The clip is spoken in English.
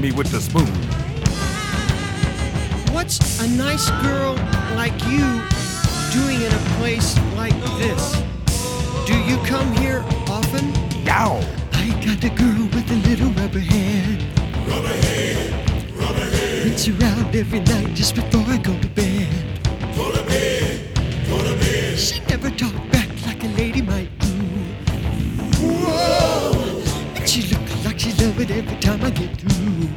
me with the spoon. What's a nice girl like you doing in a place like this? Do you come here often? Yow! I got a girl with a little rubber head. Rubber head, rubber head. Rinse around every night just before I go to bed. Go to bed, go to bed. She never talks